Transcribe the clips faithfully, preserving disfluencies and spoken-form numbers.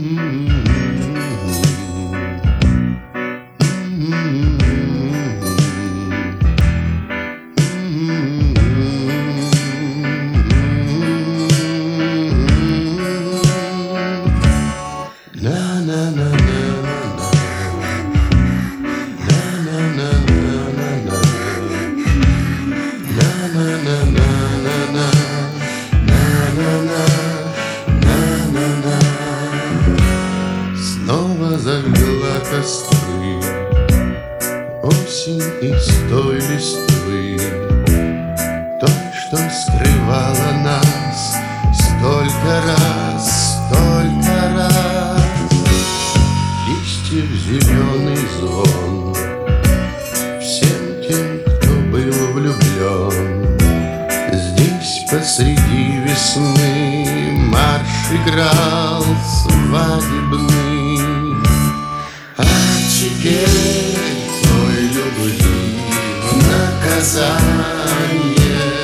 Снова зажгла костры осень из той листвы, той, что скрывала нас столько раз, столько раз. Листьев зеленый звон всем тем, кто был влюблен. Здесь посреди весны марш играл свадебный. А теперь той любви в наказание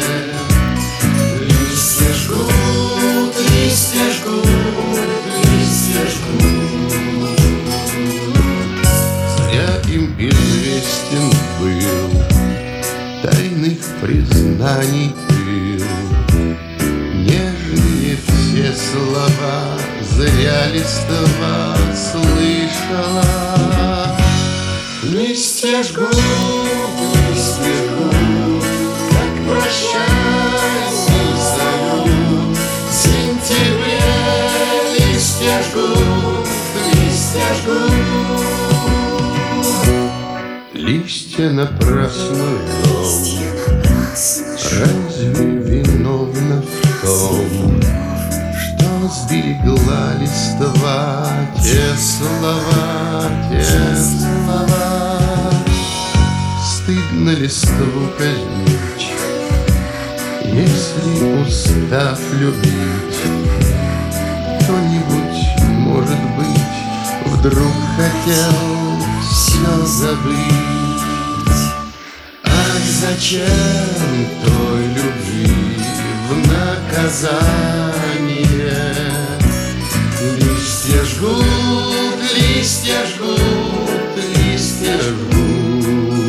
листья жгут, листья жгут, листья жгут. Зря им известен был тайных признаний пыл. Нежные все слова зря листва слышала. Листья жгут, листья жгут, как прощальный салют. В сентябре листья жгут, листья жгут. Листья напрасно жжем. Разве виновна в том, что сберегла листва те слова, те слова? Стыдно листву казнить, если, устав любить, кто-нибудь, может быть, вдруг хотел все забыть. Ах, зачем той любви в наказание листья жгут, листья жгут, листья жгут.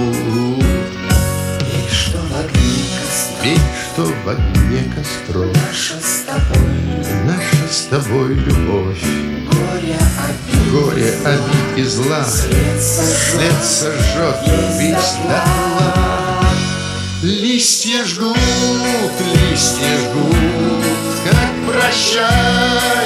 Ведь что в огне костров, Ведь что в огне костров наша с тобой, наша с тобой любовь, горе обид, горе обид и зла след след сожжет весь дотла. Листья жгут, листья жгут, как прощай.